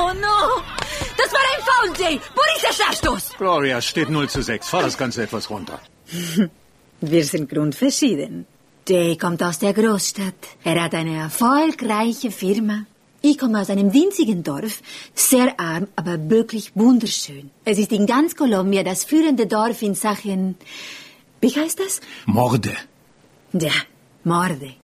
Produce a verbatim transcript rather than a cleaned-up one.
Oh no! Das war ein Foul, Jay! Borussia-Strafstoß! Gloria, steht null zu sechs. Fahr das Ganze etwas runter. Wir sind grundverschieden. Jay kommt aus der Großstadt. Er hat eine erfolgreiche Firma. Ich komme aus einem winzigen Dorf, sehr arm, aber wirklich wunderschön. Es ist in ganz Kolumbien das führende Dorf in Sachen... Wie heißt das? Morde. Ja, Morde.